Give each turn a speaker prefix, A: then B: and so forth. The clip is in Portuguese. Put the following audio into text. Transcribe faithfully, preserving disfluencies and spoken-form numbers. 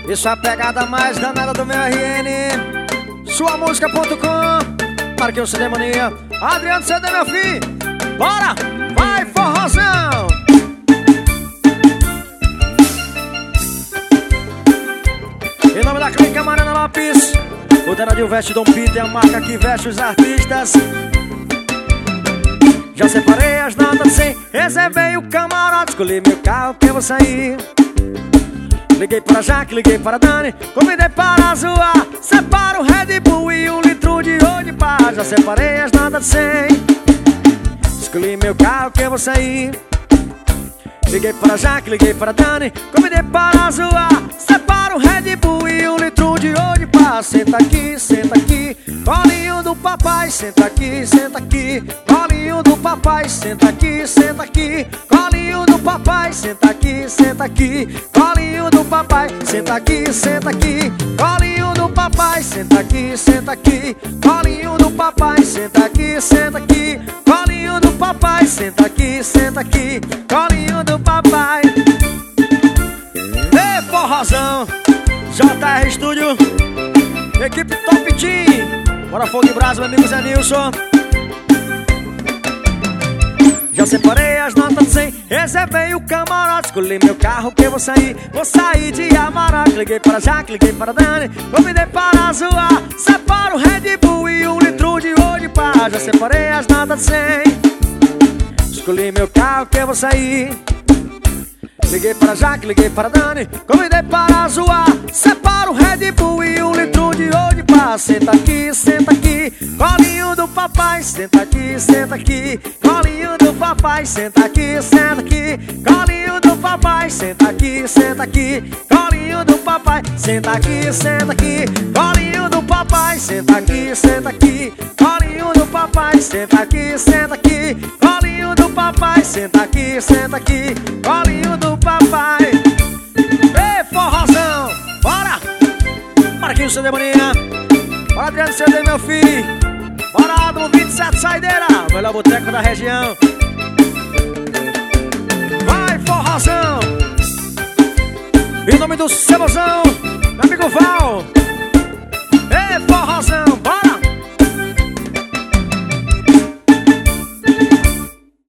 A: Isso é a pegada mais danada do meu R N. Sua música ponto com. Marquinhos C D Mania. Adriano C D, meu filho. Bora! Vai, forrozão! Em nome da clínica Mariana Lopes, o Denadil veste Dom Peter, a marca que veste os artistas. Já separei as notas sem, reservei o camarote, escolhi meu carro que eu vou sair. Liguei para Jaque, liguei para Dani, convidei para zoar. Separa o Red Bull e um litro de ouro pá. Já separei as notas sem, escolhi meu carro que eu vou sair. Liguei para Jaque, liguei para Dani, convidei para zoar. Separa o Red Bull e um litro de ouro pá. Senta aqui, senta aqui, colinho do papai. Senta aqui, senta aqui, colinho do papai. Senta aqui, senta aqui, colinho do papai. Senta aqui, senta aqui, colinho do papai. Senta aqui, senta aqui, colinho do papai. Senta aqui, senta aqui, colinho do papai. Senta aqui, senta aqui, colinho do papai. Senta aqui, senta aqui, colinho do papai. Ei, forrozão, J R Studio, equipe Top Team. Bora fogo e brasa, meu amigo Zé Nilson. Já separei as notas sem, reservei o camarote, escolhi meu carro que eu vou sair. Vou sair de Amarok. Liguei para Jaque, liguei para Dani, convidei para zoar. Separa o Red Bull e um litro de ouro pá. Já separei as notas sem, escolhi meu carro que eu vou sair. Liguei para Jaque, liguei para Dani, convidei para zoar. Separa o Red Bull e um litro de ouro pá. Senta aqui, senta aqui, colinho do papai. Senta aqui, senta aqui, colinho do papai. Senta aqui, senta aqui, colinho do papai. Senta aqui, senta aqui, colinho do papai. Senta aqui, senta aqui, colinho do papai. Senta aqui, senta aqui, colinho do papai. Senta aqui, senta aqui, colinho do papai. Senta aqui, senta aqui, colinho do papai. Ei, forrozão, bora! Marquinhos C D Mania. Bora, Adriano C D, meu filho. Bora, Adamo vinte e sete Saideira, o melhor boteco da região. Vai, forrozão. Em nome do Cebozão, meu amigo Val. Ei, forrozão.